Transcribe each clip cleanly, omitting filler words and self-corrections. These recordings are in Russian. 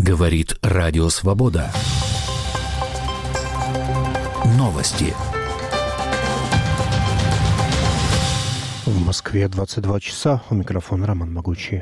Говорит Радио Свобода. Новости. В Москве 22 часа. У микрофона Роман Могучий.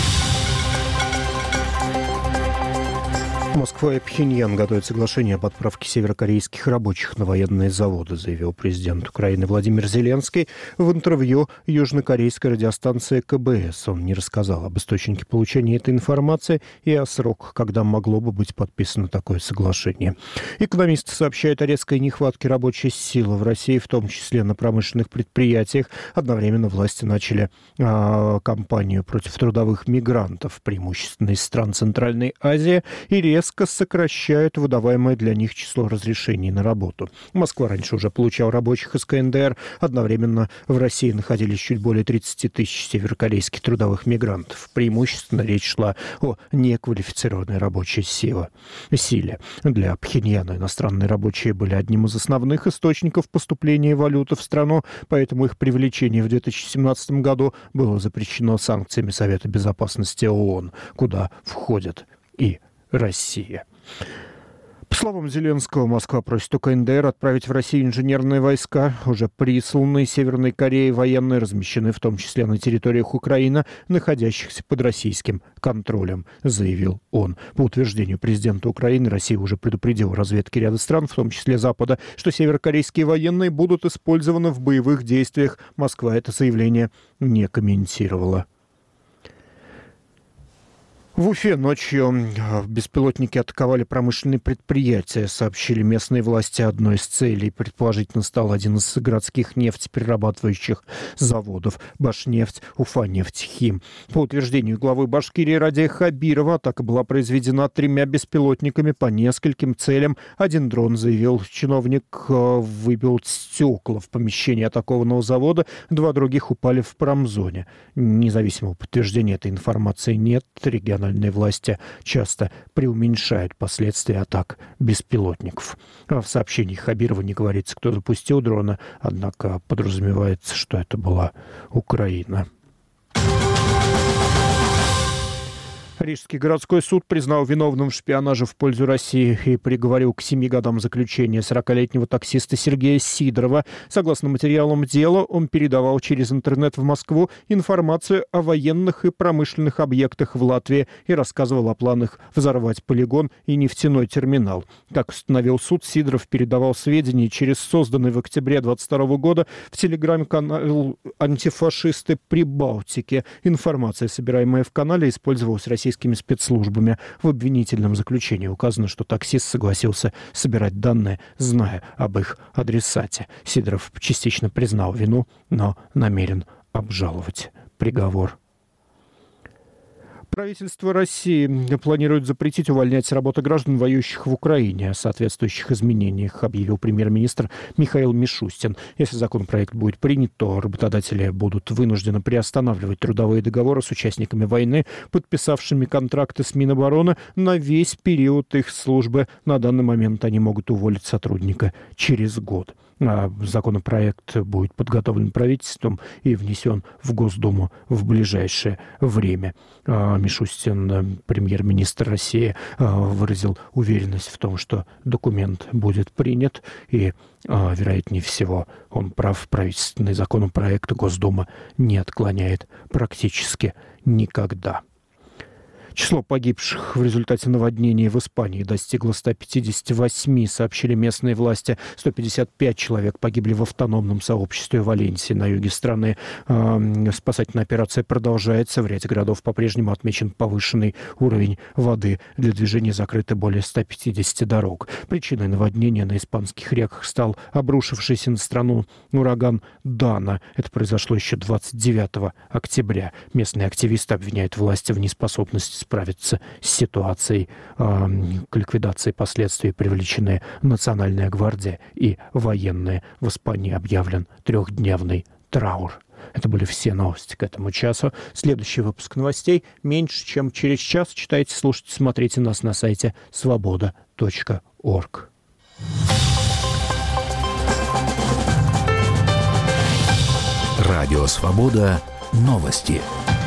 Москва и Пхеньян готовят соглашение об отправке северокорейских рабочих на военные заводы, заявил президент Украины Владимир Зеленский в интервью южнокорейской радиостанции КБС. Он не рассказал об источнике получения этой информации и о сроках, когда могло бы быть подписано такое соглашение. Экономисты сообщают о резкой нехватке рабочей силы в России, в том числе на промышленных предприятиях. Одновременно власти начали кампанию против трудовых мигрантов, преимущественно из стран Центральной Азии, и резко сокращают выдаваемое для них число разрешений на работу. Москва раньше уже получала рабочих из КНДР. Одновременно в России находились чуть более 30 тысяч северокорейских трудовых мигрантов. Преимущественно речь шла о неквалифицированной рабочей силе. Для Пхеньяна иностранные рабочие были одним из основных источников поступления валюты в страну, поэтому их привлечение в 2017 году было запрещено санкциями Совета Безопасности ООН, куда входят и Россия. По словам Зеленского, Москва просит у КНДР отправить в Россию инженерные войска. Уже присланные Северной Кореей военные размещены в том числе на территориях Украины, находящихся под российским контролем, заявил он. По утверждению президента Украины, Россия уже предупредила разведки ряда стран, в том числе Запада, что северокорейские военные будут использованы в боевых действиях. Москва это заявление не комментировала. В Уфе ночью беспилотники атаковали промышленные предприятия, сообщили местные власти. Одной из целей, предположительно, стал один из городских нефтеперерабатывающих заводов «Башнефть», «Уфанефть-Хим». По утверждению главы Башкирии Радия Хабирова, атака была произведена 3 беспилотниками по нескольким целям. Один дрон, заявил чиновник, выбил стекла в помещении атакованного завода, 2 других упали в промзоне. Независимого подтверждения этой информации нет. Региональные власти часто преуменьшают последствия атак беспилотников. В сообщении Хабирова не говорится, кто запустил дрона, однако подразумевается, что это была Украина. Рижский городской суд признал виновным в шпионаже в пользу России и приговорил к 7 годам заключения 40-летнего таксиста Сергея Сидорова. Согласно материалам дела, он передавал через интернет в Москву информацию о военных и промышленных объектах в Латвии и рассказывал о планах взорвать полигон и нефтяной терминал. Как установил суд, Сидоров передавал сведения через созданный в октябре 2022 года в телеграм-канал «Антифашисты Прибалтики». Информация, собираемая в канале, использовалась российскими спецслужбами. В обвинительном заключении указано, что таксист согласился собирать данные, зная об их адресате. Сидоров частично признал вину, но намерен обжаловать приговор. Правительство России планирует запретить увольнять с работы граждан, воюющих в Украине. О соответствующих изменениях объявил премьер-министр Михаил Мишустин. Если законопроект будет принят, то работодатели будут вынуждены приостанавливать трудовые договоры с участниками войны, подписавшими контракты с Минобороны на весь период их службы. На данный момент они могут уволить сотрудника через год. Законопроект будет подготовлен правительством и внесен в Госдуму в ближайшее время. Мишустин, премьер-министр России, выразил уверенность в том, что документ будет принят, и, вероятнее всего, он прав. Правительственный законопроект Госдума не отклоняет практически никогда. Число погибших в результате наводнений в Испании достигло 158, сообщили местные власти. 155 человек погибли в автономном сообществе Валенсии на юге страны. Спасательная операция продолжается. В ряде городов по-прежнему отмечен повышенный уровень воды. Для движения закрыты более 150 дорог. Причиной наводнения на испанских реках стал обрушившийся на страну ураган Дана. Это произошло еще 29 октября. Местные активисты обвиняют власти в неспособности справиться с ситуацией. К ликвидации последствий привлечены Национальная гвардия и военные. В Испании объявлен 3-дневный траур. Это были все новости к этому часу. Следующий выпуск новостей меньше, чем через час. Читайте, слушайте, смотрите нас на сайте svoboda.org. Радио «Свобода». Новости.